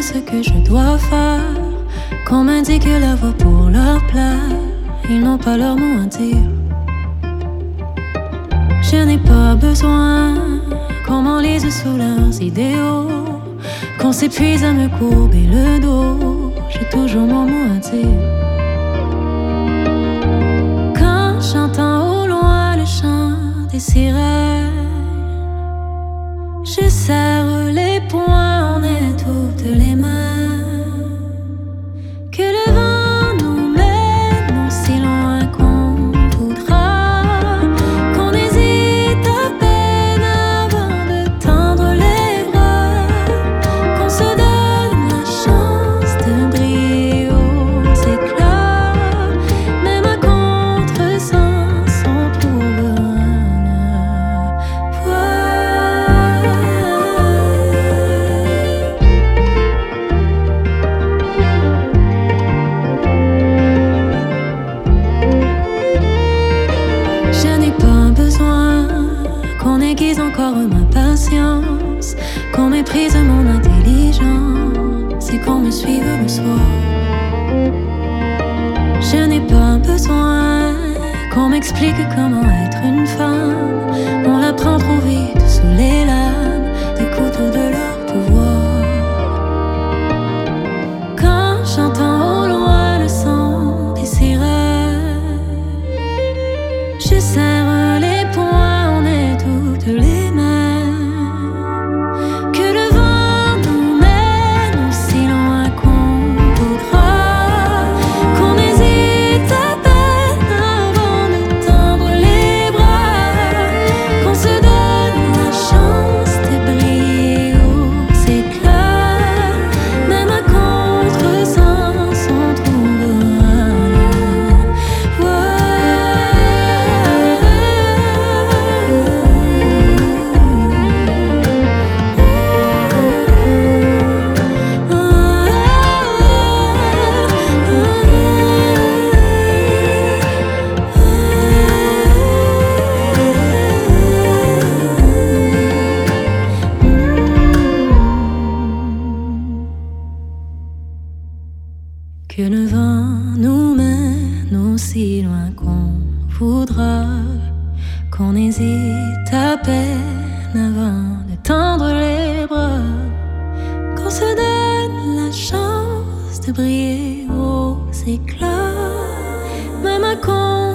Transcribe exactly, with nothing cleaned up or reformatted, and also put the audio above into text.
ce que je dois faire. Qu'on m'indique la voie pour leur plaire, ils n'ont pas leur mot à dire. Je n'ai pas besoin qu'on m'enlise sous leurs idéaux, qu'on s'épuise à me courber le dos. J'ai toujours mon mot à dire. Quand j'entends au loin le chant des sirènes, je serre les poings, on est toutes les mains. Que le vent nous mène aussi loin qu'on voudra, qu'on hésite à peine avant de tendre les bras, qu'on se donne la chance de briller aux éclats, même à contresens on trouvera la voie. Je n'ai pas besoin qu'on aiguise encore ma patience, qu'on méprise mon intelligence et qu'on me suive le soir. Je n'ai pas besoin qu'on m'explique comment être une femme. On l'apprend trop vite sous les lames des couteaux de leur pouvoir. Quand j'entends au loin le son des sirènes, je serre les poings, on est toutes les mêmes. Que le vent nous mène aussi loin qu'on voudra, qu'on hésite à peine avant de tendre les bras, qu'on se donne la chance de briller aux éclats, même à contresens on trouvera la voie. Que le vent nous mène aussi loin qu'on voudra, qu'on hésite à peine avant de tendre les bras, qu'on se donne la chance de briller aux éclats, même à con